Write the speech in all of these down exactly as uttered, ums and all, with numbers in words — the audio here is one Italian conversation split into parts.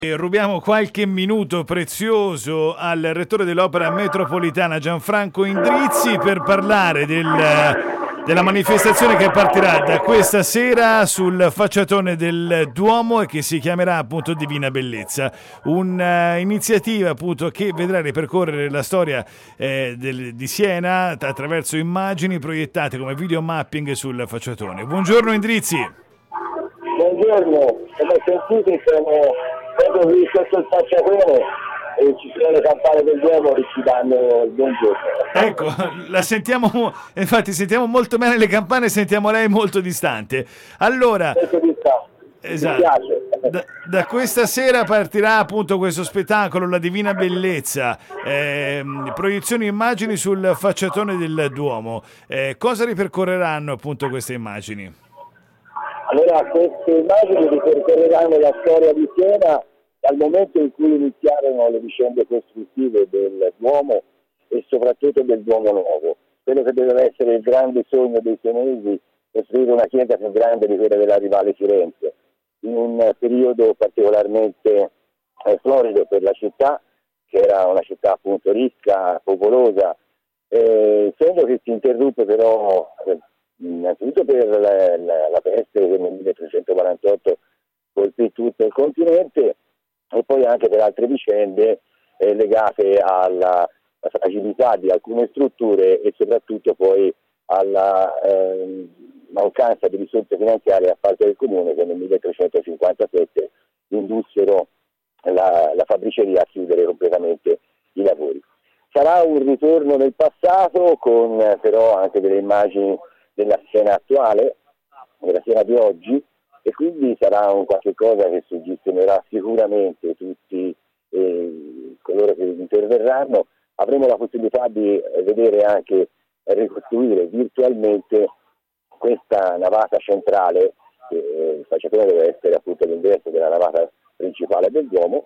E rubiamo qualche minuto prezioso al rettore dell'Opera Metropolitana Gianfranco Indrizzi per parlare del, della manifestazione che partirà da questa sera sul facciatone del Duomo e che si chiamerà appunto Divina Bellezza, un'iniziativa appunto che vedrà ripercorrere la storia eh, del, di Siena attraverso immagini proiettate come videomapping sul facciatone. Buongiorno Indrizzi. Buongiorno, come sentite siamo proprio qui sotto il facciatone e ci sono le campane del Duomo che ci danno il buongiorno. Ecco, la sentiamo, infatti sentiamo molto bene le campane, sentiamo lei molto distante. Allora, esatto, da, da questa sera partirà appunto questo spettacolo, La Divina Bellezza, eh, proiezioni immagini sul facciatone del Duomo. Eh, cosa ripercorreranno appunto queste immagini? Allora, queste immagini ripercorreranno la storia di Siena dal momento in cui iniziarono le vicende costruttive del Duomo e soprattutto del Duomo Nuovo. Quello che doveva essere il grande sogno dei senesi, costruire una chiesa più grande di quella della rivale Firenze, in un periodo particolarmente eh, florido per la città, che era una città appunto ricca, popolosa, eh, sogno che si interruppe però eh, innanzitutto per la, la, la peste che nel milletrecentoquarantotto colpì tutto il continente e poi anche per altre vicende eh, legate alla, alla fragilità di alcune strutture e soprattutto poi alla eh, mancanza di risorse finanziarie da parte del comune che nel milletrecentocinquantasette indussero la, la fabbriceria a chiudere completamente i lavori. Sarà un ritorno nel passato con eh, però anche delle immagini della Siena attuale, della Siena di oggi, e quindi sarà un qualche cosa che suggestionerà sicuramente tutti eh, coloro che interverranno. Avremo la possibilità di eh, vedere anche eh, ricostruire virtualmente questa navata centrale, che eh, il facciatore deve essere appunto l'ingresso della navata principale del Duomo,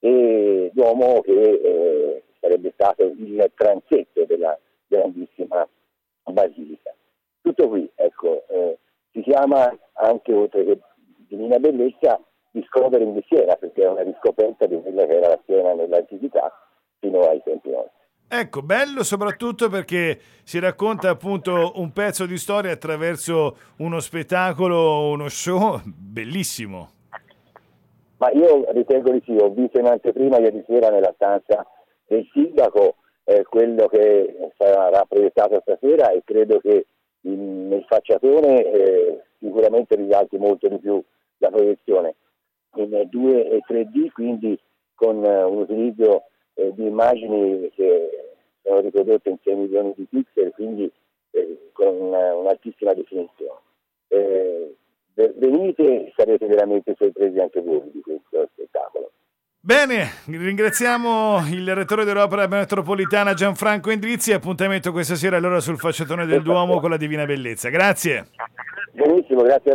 e Duomo che eh, sarebbe stato il transetto della grandissima basilica. Tutto qui, ecco, eh, si chiama anche, oltre che Divina Bellezza, Discovering di Siena, perché è una riscoperta di quella che era la Siena nell'antichità fino ai tempi nostri. Ecco, bello soprattutto perché si racconta appunto un pezzo di storia attraverso uno spettacolo, uno show bellissimo. Ma io ritengo di sì, ho visto in anteprima ieri sera nella stanza del sindaco eh, quello che sarà proiettato stasera e credo che in, nel facciatone eh, sicuramente risalti molto di più la proiezione in due e tre D, quindi con eh, un utilizzo eh, di immagini che sono riprodotte in sei milioni di pixel, quindi eh, con una, un'altissima definizione. Eh, venite, sarete veramente sorpresi anche voi di questo spettacolo. Bene, ringraziamo il rettore dell'Opera Metropolitana Gianfranco Indrizzi. Appuntamento questa sera allora sul facciatone del Duomo con la Divina Bellezza. Grazie. Benissimo, grazie a